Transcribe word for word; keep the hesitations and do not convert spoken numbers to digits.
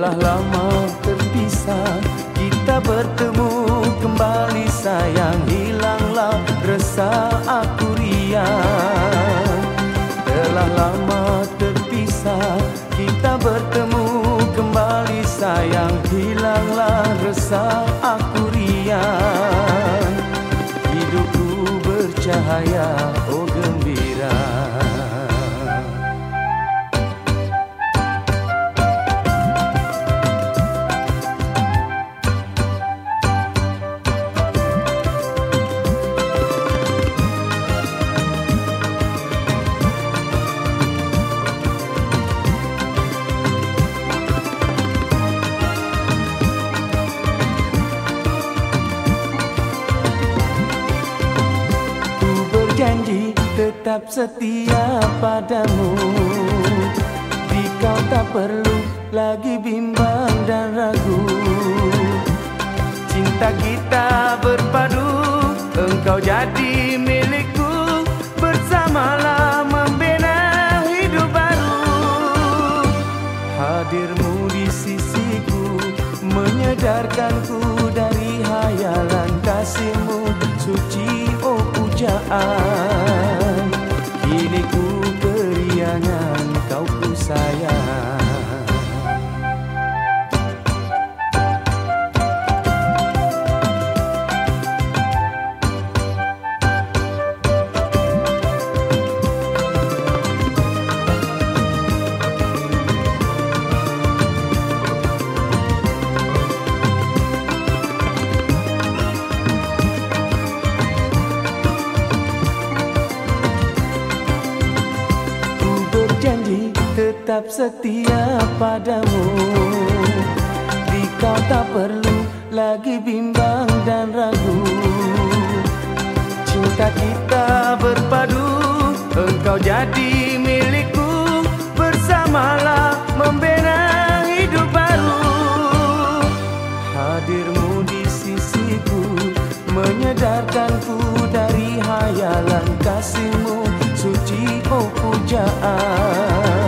Telah lama terpisah, kita bertemu kembali sayang. Hilanglah resah aku riang. Telah lama terpisah, kita bertemu kembali sayang. Hilanglah resah aku riang. Hidupku bercahaya, oh gembira. Janji tetap setia padamu. Di kau tak perlu lagi bimbang dan ragu. Cinta kita berpadu, engkau jadi milikku. Bersamalah membina hidup baru. Hadirmu di sisiku menyedarkanku dari hayalan kasihmu suci, oh pujaan. Kini ku keriangan, kau ku sayang. Tetap setia padamu. Di kau tak perlu lagi bimbang dan ragu. Cinta kita berpadu, engkau jadi milikku. Bersamalah membina hidup baru. Hadirmu di sisiku menyedarkanku dari hayalan kasihmu suci, oh pujaan.